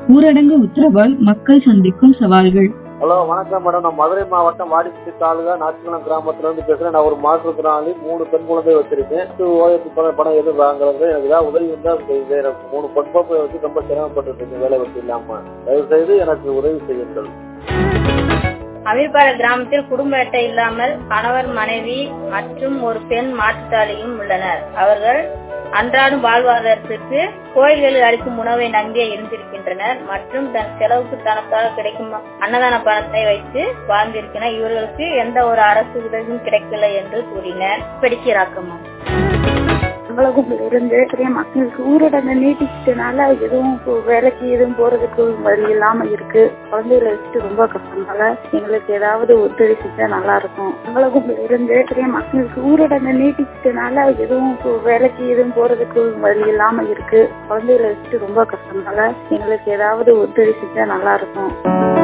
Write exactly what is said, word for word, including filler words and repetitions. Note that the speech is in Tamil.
ஊரடங்கு உத்தரவால் மக்கள் சந்திக்கும் சவால்கள். ஹலோ வணக்கம் மேடம். நான் மதுரை மாவட்டம் வாடிப்பட்டி தாலுகா நாச்சிக்குளம் கிராமத்துல இருந்து பேசுறேன். நான் ஒரு மாற்றுத்திறனாளி, மூணு பெண் குழந்தை வச்சிருக்கேன். ஓய்வு பணம் எதுவும் வாங்குறது எனக்கு ஏதாவது உதவி இருந்தா எனக்கு மூணு பெண் குழந்தை வச்சு ரொம்ப சிரமப்பட்டு இருக்கேன். வேலை வச்சு இல்லாம தயவு செய்து எனக்கு உதவி செய்யுங்கள். அமீர்பாறை கிராமத்தில் குடும்ப அட்டை இல்லாமல் கணவர், மனைவி மற்றும் ஒரு பெண் மாற்றுத்தாளியும் உள்ளனர். அவர்கள் அன்றாடம் வாழ்வாதாரத்திற்கு கோயில்களில் அளிக்கும் உணவை நம்பியே இருந்திருக்கின்றனர் மற்றும் தன் செலவுக்கு தனத்தால் கிடைக்கும் அன்னதான பணத்தை வைத்து வாழ்ந்திருக்கிறார். இவர்களுக்கு எந்த ஒரு அரசு உதவியும் கிடைக்கவில்லை என்று கூறினர். படிக்கிறாக்கமா இருந்து மக்களுக்கு ஊரடங்கு நீட்டிச்சதுனால எதுவும் வேலைக்கு எதுவும் போறதுக்கு வழி இல்லாம இருக்கு. குழந்தைகளை வச்சுட்டு ரொம்ப கஷ்டம்னால எங்களுக்கு ஏதாவது உதவி செஞ்சா நல்லா இருக்கும். உங்களுக்கும் இருந்து மக்களுக்கு ஊரடங்கு நீட்டிச்சதுனால எதுவும் வேலைக்கு எதுவும் போறதுக்கு வழி இல்லாம இருக்கு. குழந்தைகளை வச்சுட்டு ரொம்ப கஷ்டம்னால எங்களுக்கு ஏதாவது உதவி செஞ்சா நல்லா இருக்கும்.